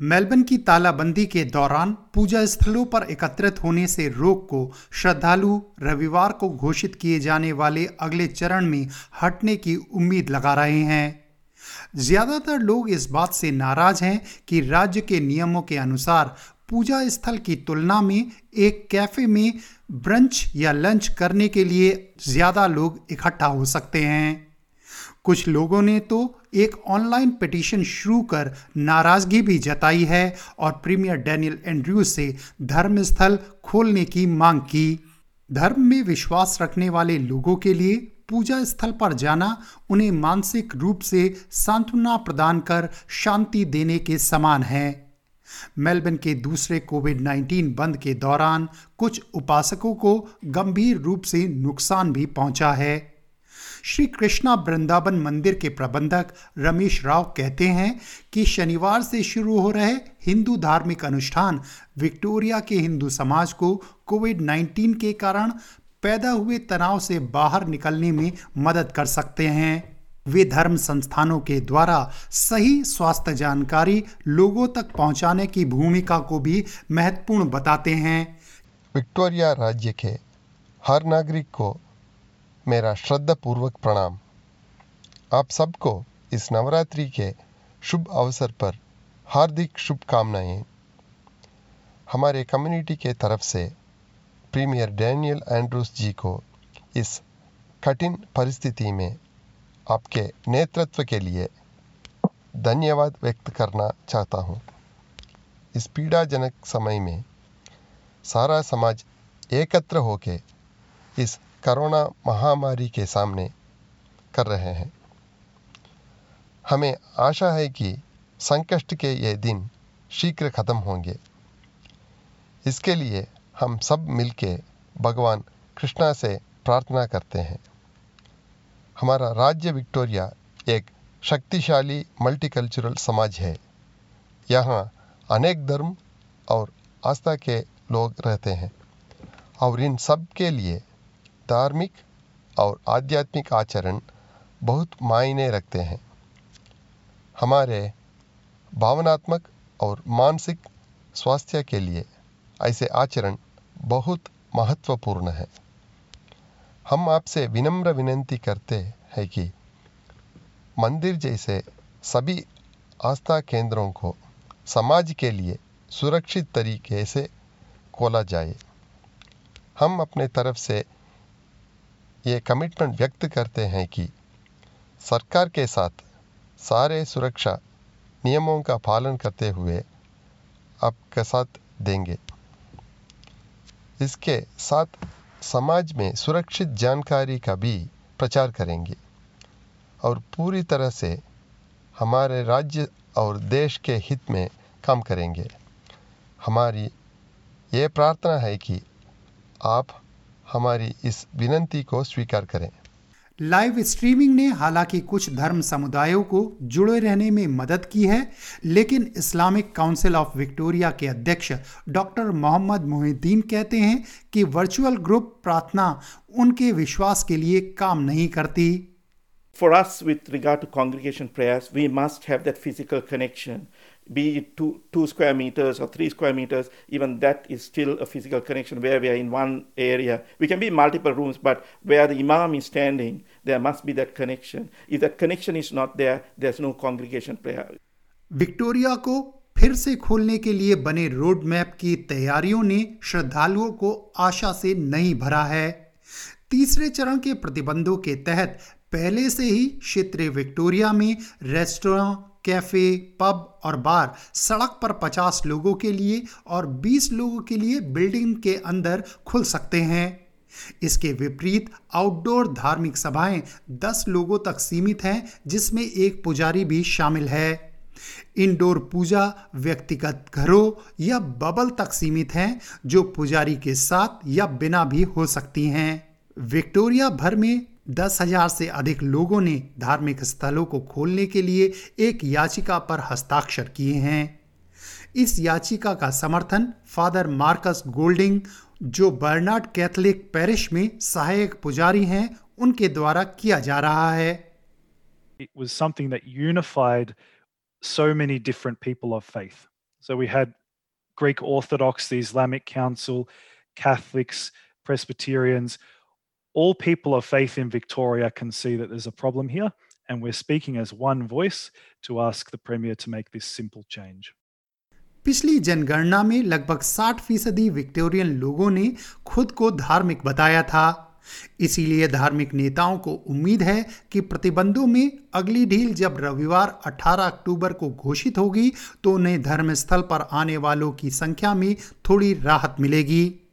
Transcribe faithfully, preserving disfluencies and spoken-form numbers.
Melbourne की तालाबंदी के दौरान पूजा स्थलों पर एकत्रित होने से रोक को श्रद्धालु रविवार को घोषित किए जाने वाले अगले चरण में हटने की उम्मीद लगा रहे हैं। ज्यादातर लोग इस बात से नाराज हैं कि राज्य के नियमों के अनुसार पूजा स्थल की तुलना में एक कैफे में ब्रंच या लंच करने के लिए ज्यादा लोग इकट्ठा हो सकते हैं। कुछ लोगों ने तो एक ऑनलाइन पिटीशन शुरू कर नाराजगी भी जताई है और प्रीमियर डैनियल एंड्रयूज से धर्मस्थल खोलने की मांग की। धर्म में विश्वास रखने वाले लोगों के लिए पूजा स्थल पर जाना उन्हें मानसिक रूप से सांत्वना प्रदान कर शांति देने के समान है। मेलबर्न के दूसरे कोविड नाइन्टीन बंद के दौरान कुछ उपासकों को गंभीर रूप से नुकसान भी पहुंचा है। श्री कृष्णा वृंदावन मंदिर के प्रबंधक रमेश राव कहते हैं कि शनिवार से शुरू हो रहे हिंदू धार्मिक अनुष्ठान विक्टोरिया के हिंदू समाज को कोविड नाइन्टीन के कारण पैदा हुए तनाव से बाहर निकलने में मदद कर सकते हैं। वे धर्म संस्थानों के द्वारा सही स्वास्थ्य जानकारी लोगों तक पहुंचाने की भूमिका को भी महत्वपूर्ण बताते हैं। विक्टोरिया राज्य के हर नागरिक को मेरा श्रद्धापूर्वक प्रणाम। आप सबको इस नवरात्रि के शुभ अवसर पर हार्दिक शुभकामनाएं। हमारे कम्युनिटी के तरफ से प्रीमियर डैनियल एंड्रूज जी को इस कठिन परिस्थिति में आपके नेतृत्व के लिए धन्यवाद व्यक्त करना चाहता हूं। इस पीड़ाजनक समय में सारा समाज एकत्र होकर इस कोरोना महामारी के सामने कर रहे हैं। हमें आशा है कि संकट के ये दिन शीघ्र खत्म होंगे। इसके लिए हम सब मिलके भगवान कृष्णा से प्रार्थना करते हैं। हमारा राज्य विक्टोरिया एक शक्तिशाली मल्टीकल्चरल समाज है। यहाँ अनेक धर्म और आस्था के लोग रहते हैं और इन सब के लिए धार्मिक और आध्यात्मिक आचरण बहुत मायने रखते हैं। हमारे भावनात्मक और मानसिक स्वास्थ्य के लिए ऐसे आचरण बहुत महत्वपूर्ण है। हम आपसे विनम्र विनती करते हैं कि मंदिर जैसे सभी आस्था केंद्रों को समाज के लिए सुरक्षित तरीके से खोला जाए। हम अपने तरफ से ये कमिटमेंट व्यक्त करते हैं कि सरकार के साथ सारे सुरक्षा नियमों का पालन करते हुए आपका साथ देंगे। इसके साथ समाज में सुरक्षित जानकारी का भी प्रचार करेंगे और पूरी तरह से हमारे राज्य और देश के हित में काम करेंगे। हमारी ये प्रार्थना है कि आप हमारी इस विनती को स्वीकार करें। लाइव स्ट्रीमिंग ने हालांकि कुछ धर्म समुदायों को जुड़े रहने में मदद की है, लेकिन इस्लामिक काउंसिल ऑफ विक्टोरिया के अध्यक्ष डॉक्टर मोहम्मद मोहिद्दीन कहते हैं कि वर्चुअल ग्रुप प्रार्थना उनके विश्वास के लिए काम नहीं करती। For us, with regard to congregation prayers, we must have that physical connection. Be it two, two square meters or three square meters, even that is still a physical connection where we are in one area. We can be in multiple rooms, but where the imam is standing, there must be that connection. If that connection is not there, there's no congregation prayer. Victoria को फिर से खोलने के लिए बने road map की तैयारियों ने श्रद्धालुओं को आशा से नहीं भरा है। तीसरे चरण के प्रतिबंधों के तहत पहले से ही क्षेत्र विक्टोरिया में रेस्टोरेंट, कैफे, पब और बार सड़क पर पचास लोगों के लिए और बीस लोगों के लिए बिल्डिंग के अंदर खुल सकते हैं। इसके विपरीत आउटडोर धार्मिक सभाएं दस लोगों तक सीमित हैं, जिसमें एक पुजारी भी शामिल है। इंडोर पूजा व्यक्तिगत घरों या बबल तक सीमित हैं, जो पुजारी के साथ या बिना भी हो सकती हैं। विक्टोरिया भर में दस हजार से अधिक लोगों ने धार्मिक स्थलों को खोलने के लिए एक याचिका पर हस्ताक्षर किए हैं। इस याचिका का समर्थन फादर मार्कस गोल्डिंग, जो बर्नार्ड कैथोलिक पैरिश में सहायक पुजारी हैं, उनके द्वारा किया जा रहा है। It was something that unified so many different people of faith. So we had Greek Orthodox, the Islamic Council, Catholics, Presbyterians, all people of faith in Victoria can see that there's a problem here, and we're speaking as one voice to ask the Premier to make this simple change. पिछली जनगणना में लगभग साठ फीसदी Victorian लोगों ने खुद को धार्मिक बताया था। इसीलिए धार्मिक नेताओं को उम्मीद है कि प्रतिबंधों में अगली ढील जब रविवार अठारह अक्टूबर को घोषित होगी तो उन्हें धर्मस्थल पर आने वालों की संख्या में थोड़ी राहत मिलेगी।